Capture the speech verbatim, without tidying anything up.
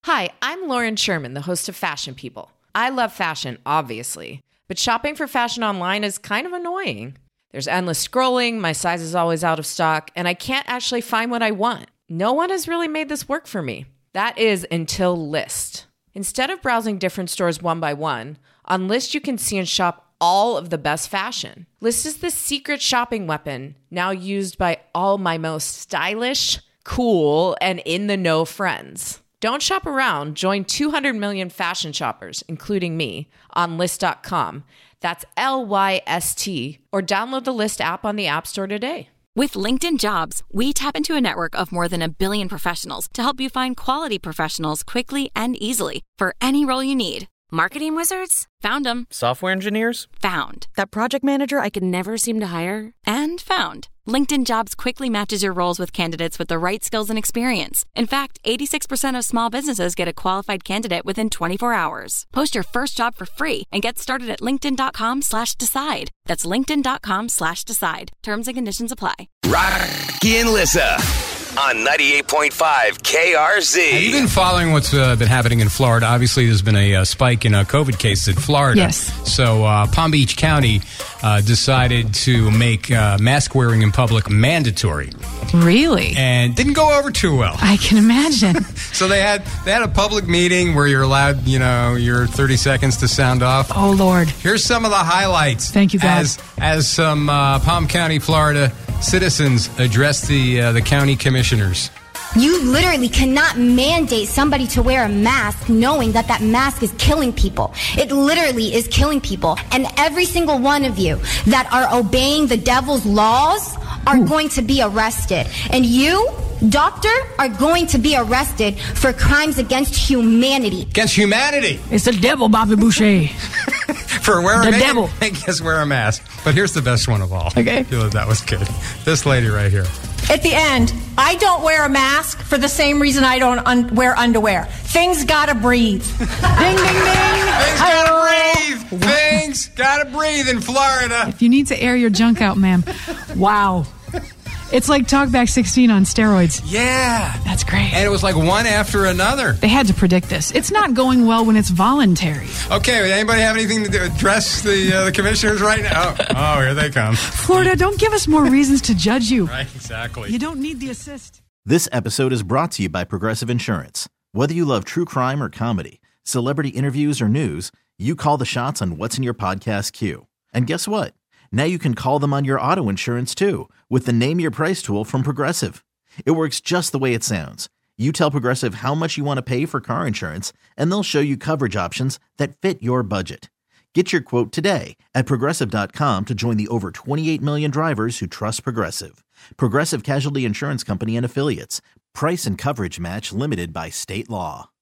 Hi, I'm Lauren Sherman, the host of Fashion People. I love fashion, obviously, but shopping for fashion online is kind of annoying. There's endless scrolling, my size is always out of stock, and I can't actually find what I want. No one has really made this work for me. That is until Lyst. Instead of browsing different stores one by one, on Lyst you can see and shop all of the best fashion. Lyst is the secret shopping weapon, now used by all my most stylish, cool, and in-the-know friends. Don't shop around. Join two hundred million fashion shoppers, including me, on Lyst dot com. That's L Y S T, or download the Lyst app on the App Store today. With LinkedIn Jobs, we tap into a network of more than a billion professionals to help you find quality professionals quickly and easily for any role you need. Marketing wizards? Found them. Software engineers? Found. That project manager I could never seem to hire? And found. LinkedIn Jobs quickly matches your roles with candidates with the right skills and experience. In fact, eighty-six percent of small businesses get a qualified candidate within twenty-four hours. Post your first job for free and get started at linkedin.com slash decide. That's linkedin.com slash decide. Terms and conditions apply. Rocky and Lissa on ninety-eight point five K R Z. Have you been following what's uh, been happening in Florida? Obviously, there's been a uh, spike in uh, COVID cases in Florida. Yes. So uh, Palm Beach County uh, decided to make uh, mask wearing in public mandatory. Really? And didn't go over too well. I can imagine. So they had they had a public meeting where you're allowed, you know, your thirty seconds to sound off. Oh, Lord. Here's some of the highlights. Thank you, God. As, as some uh, Palm County, Florida citizens address the uh, the county commissioners. You literally cannot mandate somebody to wear a mask knowing that that mask is killing people. It literally is killing people. And every single one of you that are obeying the devil's laws are Ooh. going to be arrested. And you, doctor, are going to be arrested for crimes against humanity. Against humanity? It's the devil, Bobby Boucher. For wearing the devil. I guess wear a mask. But here's the best one of all. Okay. I feel that, that was good. This lady right here. At the end, I don't wear a mask for the same reason I don't un- wear underwear. Things gotta breathe. Ding, ding, ding. Things gotta breathe. Things gotta breathe in Florida. If you need to air your junk out, ma'am. Wow. It's like Talkback sixteen on steroids. Yeah. That's great. And it was like one after another. They had to predict this. It's not going well when it's voluntary. Okay, anybody have anything to do, address the uh, the commissioners right now? Oh, oh, here they come. Florida, don't give us more reasons to judge you. Right, exactly. You don't need the assist. This episode is brought to you by Progressive Insurance. Whether you love true crime or comedy, celebrity interviews or news, you call the shots on what's in your podcast queue. And guess what? Now you can call them on your auto insurance too with the Name Your Price tool from Progressive. It works just the way it sounds. You tell Progressive how much you want to pay for car insurance, and they'll show you coverage options that fit your budget. Get your quote today at Progressive dot com to join the over twenty-eight million drivers who trust Progressive. Progressive Casualty Insurance Company and Affiliates. Price and coverage match limited by state law.